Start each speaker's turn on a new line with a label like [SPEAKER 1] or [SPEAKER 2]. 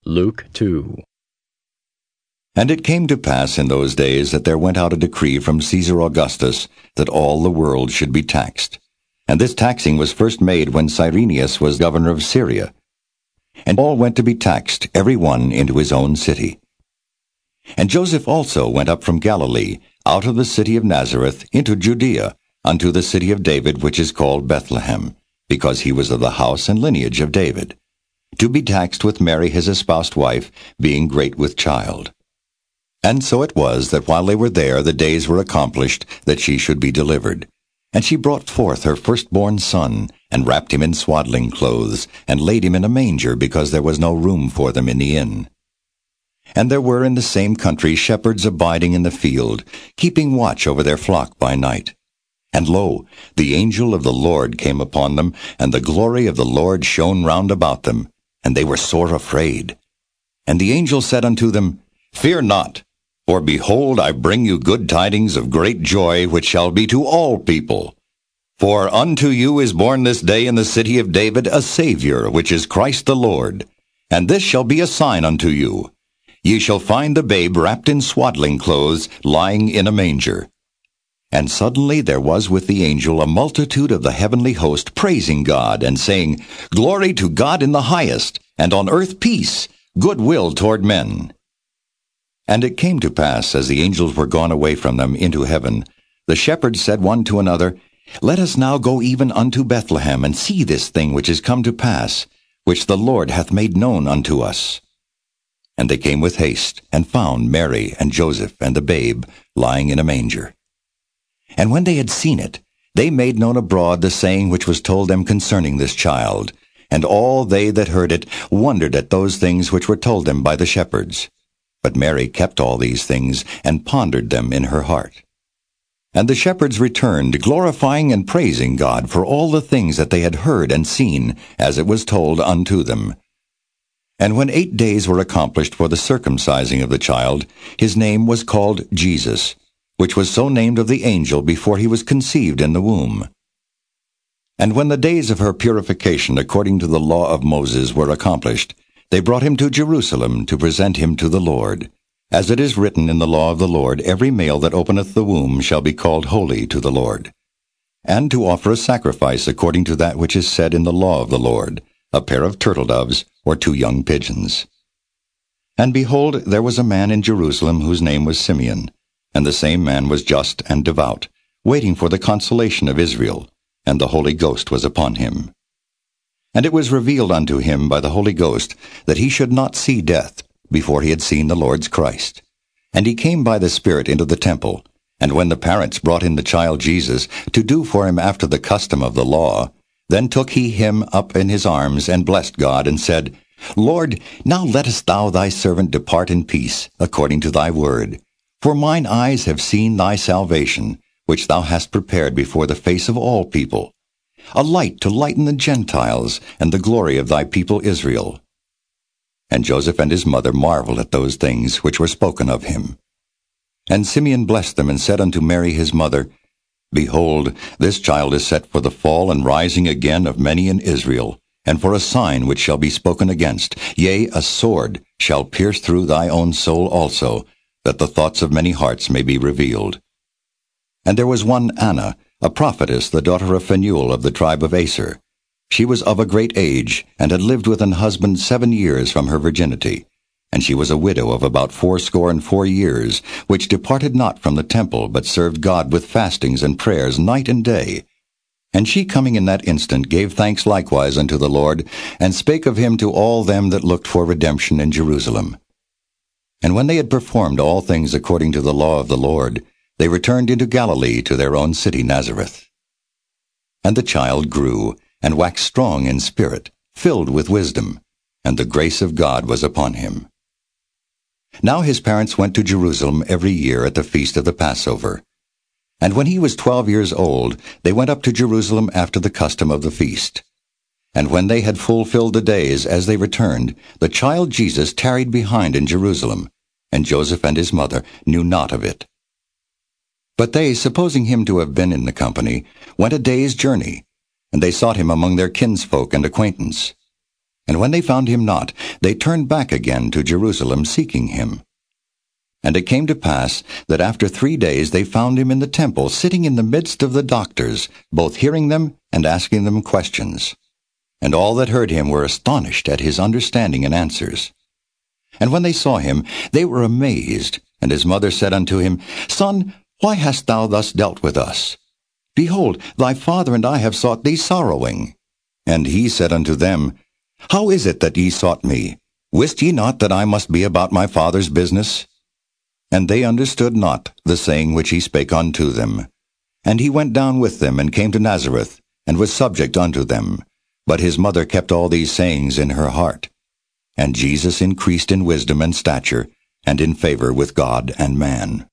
[SPEAKER 1] Luke 2.
[SPEAKER 2] And it came to pass in those days that there went out a decree from Caesar Augustus that all the world should be taxed. And this taxing was first made when Cyrenius was governor of Syria. And all went to be taxed, every one into his own city. And Joseph also went up from Galilee, out of the city of Nazareth, into Judea, unto the city of David, which is called Bethlehem, because he was of the house and lineage of David, to be taxed with Mary his espoused wife, being great with child. And so it was that while they were there, the days were accomplished that she should be delivered. And she brought forth her firstborn son, and wrapped him in swaddling clothes, and laid him in a manger, because there was no room for them in the inn. And there were in the same country shepherds abiding in the field, keeping watch over their flock by night. And lo, the angel of the Lord came upon them, and the glory of the Lord shone round about them, and they were sore afraid. And the angel said unto them, Fear not, for behold, I bring you good tidings of great joy, which shall be to all people. For unto you is born this day in the city of David a Saviour, which is Christ the Lord. And this shall be a sign unto you. Ye shall find the babe wrapped in swaddling clothes, lying in a manger. And suddenly there was with the angel a multitude of the heavenly host, praising God, and saying, Glory to God in the highest, and on earth peace, good will toward men. And it came to pass, as the angels were gone away from them into heaven, the shepherds said one to another, Let us now go even unto Bethlehem, and see this thing which is come to pass, which the Lord hath made known unto us. And they came with haste, and found Mary and Joseph and the babe lying in a manger. And when they had seen it, they made known abroad the saying which was told them concerning this child. And all they that heard it wondered at those things which were told them by the shepherds. But Mary kept all these things, and pondered them in her heart. And the shepherds returned, glorifying and praising God for all the things that they had heard and seen, as it was told unto them. And when 8 days were accomplished for the circumcising of the child, his name was called Jesus, which was so named of the angel before he was conceived in the womb. And when the days of her purification according to the law of Moses were accomplished, they brought him to Jerusalem to present him to the Lord. As it is written in the law of the Lord, every male that openeth the womb shall be called holy to the Lord. And to offer a sacrifice according to that which is said in the law of the Lord, a pair of turtle-doves or 2 young pigeons. And behold, there was a man in Jerusalem whose name was Simeon, and the same man was just and devout, waiting for the consolation of Israel, and the Holy Ghost was upon him. And it was revealed unto him by the Holy Ghost that he should not see death before he had seen the Lord's Christ. And he came by the Spirit into the temple, and when the parents brought in the child Jesus to do for him after the custom of the law, then took he him up in his arms, and blessed God, and said, Lord, now lettest thou thy servant depart in peace, according to thy word. For mine eyes have seen thy salvation, which thou hast prepared before the face of all people, a light to lighten the Gentiles, and the glory of thy people Israel. And Joseph and his mother marveled at those things which were spoken of him. And Simeon blessed them, and said unto Mary his mother, Behold, this child is set for the fall and rising again of many in Israel, and for a sign which shall be spoken against, yea, a sword shall pierce through thy own soul also, that the thoughts of many hearts may be revealed. And there was one Anna, a prophetess, the daughter of Phanuel of the tribe of Aser. She was of a great age, and had lived with an husband 7 years from her virginity. And she was a widow of about 84 years, which departed not from the temple, but served God with fastings and prayers night and day. And she coming in that instant gave thanks likewise unto the Lord, and spake of him to all them that looked for redemption in Jerusalem. And when they had performed all things according to the law of the Lord, they returned into Galilee to their own city Nazareth. And the child grew, and waxed strong in spirit, filled with wisdom, and the grace of God was upon him. Now his parents went to Jerusalem every year at the feast of the Passover. And when he was 12 years old, they went up to Jerusalem after the custom of the feast. And when they had fulfilled the days as they returned, the child Jesus tarried behind in Jerusalem, and Joseph and his mother knew not of it. But they, supposing him to have been in the company, went a day's journey, and they sought him among their kinsfolk and acquaintance. And when they found him not, they turned back again to Jerusalem, seeking him. And it came to pass that after 3 days they found him in the temple, sitting in the midst of the doctors, both hearing them and asking them questions. And all that heard him were astonished at his understanding and answers. And when they saw him, they were amazed. And his mother said unto him, Son, why hast thou thus dealt with us? Behold, thy father and I have sought thee sorrowing. And he said unto them, How is it that ye sought me? Wist ye not that I must be about my father's business? And they understood not the saying which he spake unto them. And he went down with them, and came to Nazareth, and was subject unto them. But his mother kept all these sayings in her heart. And Jesus increased in wisdom and stature, and in favor with God and man.